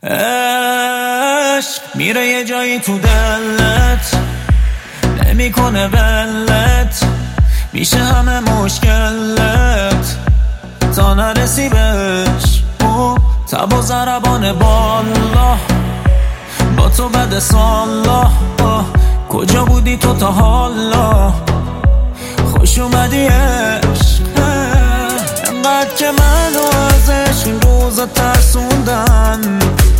عشق میره یه جایی تو دلت، نمیکنه ولت، میشه همه مشکلت تا نرسی بهش. او تب و ضربان بالا با تو بد سالا، کجا بودی تو تا حالا؟ خوش اومدی عشق، انقدر که منو ازش این روزا ترسوندن،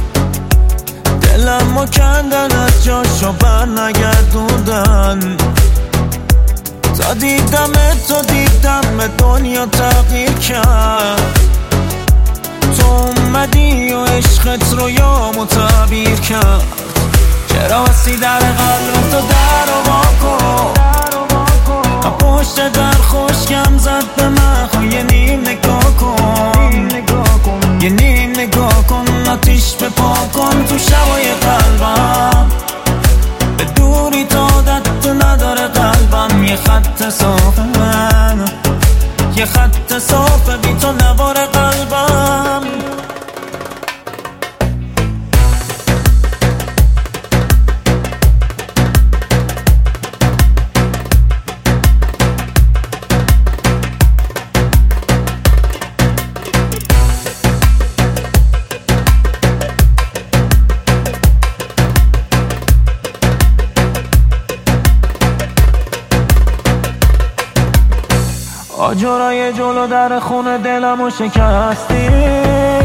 دلمو کندن از جاشو بر نگردوندن. تا دیدم دنیا تغییر کرد، تو اومدی و عشقت رو یامو تعبیر کرد. چرا وسی در قلب تو در و واکن، پشت در خوشگم زد به من، خو یه نیم نگاه کن، یه نیم نگاه کن، آتیش به پا کن تو شبای قلبم. به دوری تا عادت تو نداره قلبم، یه خط صافه من، یه خط صافه بی تو نوار قلبم. آجرای جلو در خونه دلمو شکستی،